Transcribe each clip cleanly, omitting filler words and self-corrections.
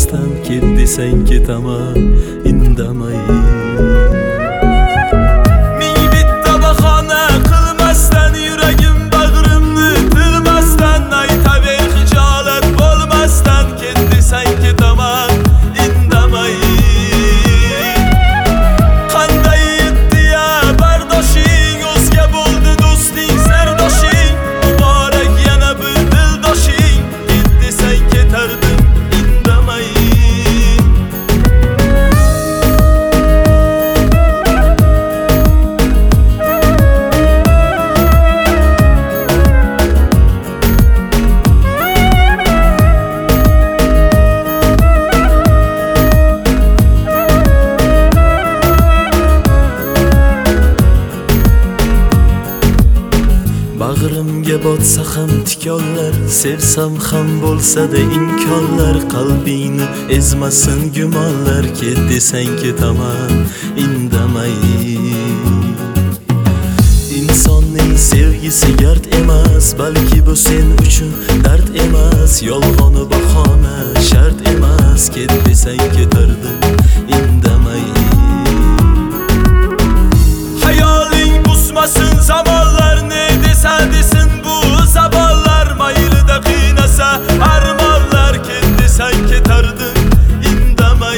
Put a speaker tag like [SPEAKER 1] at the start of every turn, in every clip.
[SPEAKER 1] bo'lmasdan ket desang ketaman indamay. Ming bitta bahona qilmasdan yuragim bag'rimni tilmasdan aytaver hijolat bo'lmasdan ket desang ketaman indamay. Qanday iddia bardoshing o'zga bo'ldi do'sting sardoshing muborak yana bir dildoshing ket desang ketardim indamay. Bag'rimga botsa ham tikonlar, sevsam ham bo'lsa-da inkonlar, qalbingni ezmasin gumonlar, ket desang ketaman indamay. Insonning sevgisi gard emas, balki bu sen uchun dard emas, yolg'oni bahona shart emas, ket desang ketardim indamay. Hayoling buzmasin zamonlar, ne desa desin bu zamonlar, maylida qiynasa armonlar, ket desang ketardim indamay.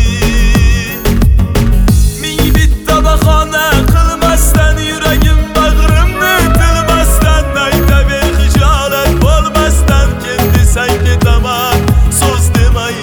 [SPEAKER 1] Ming bitta bahona qilmasdan yuragim bag'rimni tilmasdan aytaver hijolat bo'lmasdan ket desang ketaman so'z demay.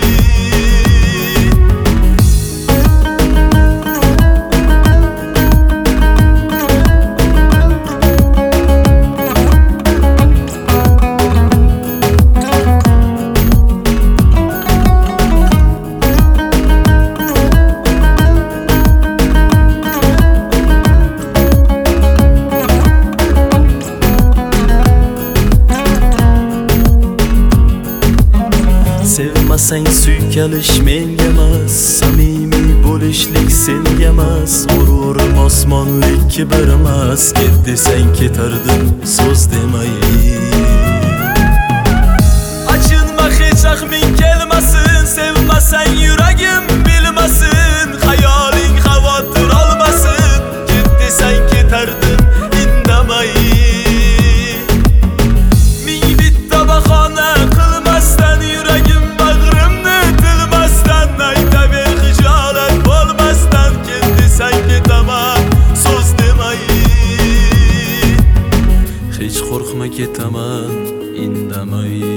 [SPEAKER 1] Sevmasang suykalish menga emas, samimiy bo'lishlik senga emas, g'ururim osmonlik kibr emas, ket desang ketardim so'z demay. Achinma hech ahming kelmasin, sevmasang yuragim bilmasin, hayoling xavotir olmasin, ket desang ketardim indamay. Ming bitta bahona qilmasdan yuragim bag'rimni tilmasdan aytaver hijolat bo'lmasdan ket desang ketaman so'z demay. Hech qo'rqma ketaman indamay.